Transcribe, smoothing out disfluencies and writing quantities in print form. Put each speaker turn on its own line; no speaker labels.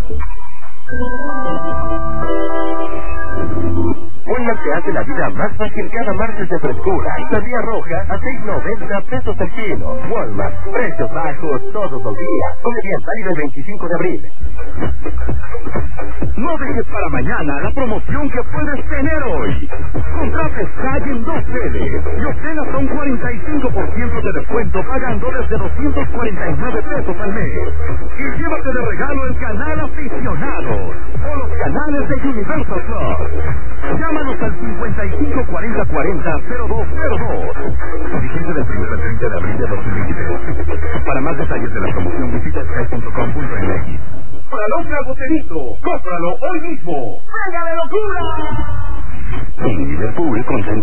Un te hace la vida más fácil cada martes de frescura. Sandía roja a $6.90 el kilo. Walmart, precios bajos todos los días. Come bien, válido el 25 de abril.
No dejes para mañana la promoción que puedes tener hoy. Contrata Sky en 2 sedes y obtén hasta un 45% de descuento pagando desde $249 al mes. Y llévate de regalo el canal Aficionado o los canales de Universal Plus. Llámanos al 554040-0202. Vigente del 1 al 30 de abril de 2023. Para más detalles de la promoción visita sky.com.mx.
Para loca Boterito, cómpralo hoy mismo. ¡Venga de locura!
En Liverpool,